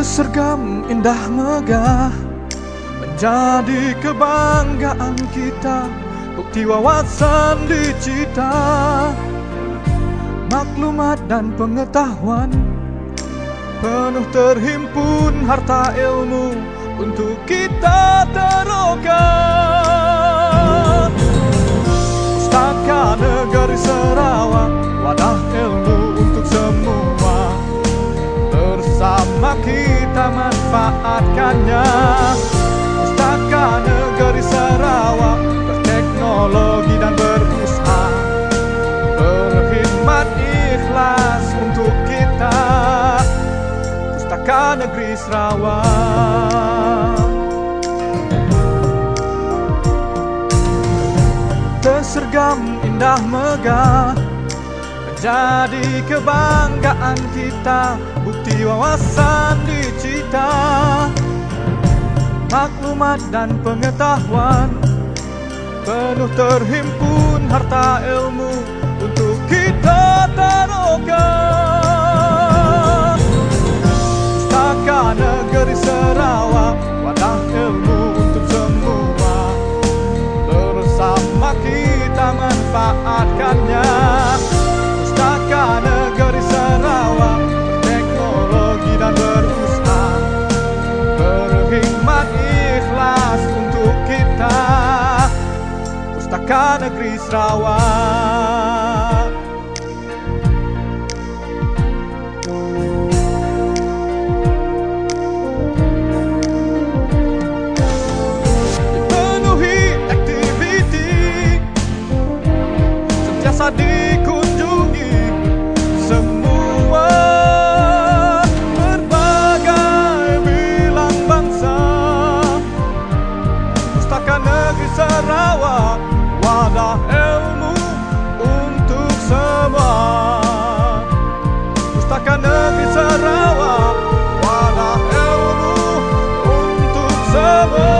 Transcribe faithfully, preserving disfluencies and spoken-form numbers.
Sergam indah megah menjadi kebanggaan kita, bukti wawasan dicita, maklumat dan pengetahuan, penuh terhimpun harta ilmu untuk kita terokan. Pustaka Negeri Sarawak, wadah ilmu untuk semua, bersama kita manfaatkannya. Pustaka Negeri Sarawak, berteknologi dan berusaha, berkhidmat ikhlas untuk kita. Pustaka Negeri Sarawak. Tersergam indah megah menjadi kebanggaan kita, bukti wawasan dicita, maklumat dan pengetahuan, penuh terhimpun harta ilmu untuk kita taruhkan. Pustaka Negeri Sarawak, wadah ilmu untuk semua, bersama kita manfaatkannya. Pustaka Negeri Sarawak, berteknologi dan berusaha, berkhidmat ikhlas untuk kita. Pustaka Negeri Sarawak. Dipenuhi aktiviti, sentiasa dikunjungi semua berbagai bilang bangsa. Pustaka Negeri Sarawak, wadah ilmu untuk semua. Pustaka Negeri Sarawak, wadah ilmu untuk semua.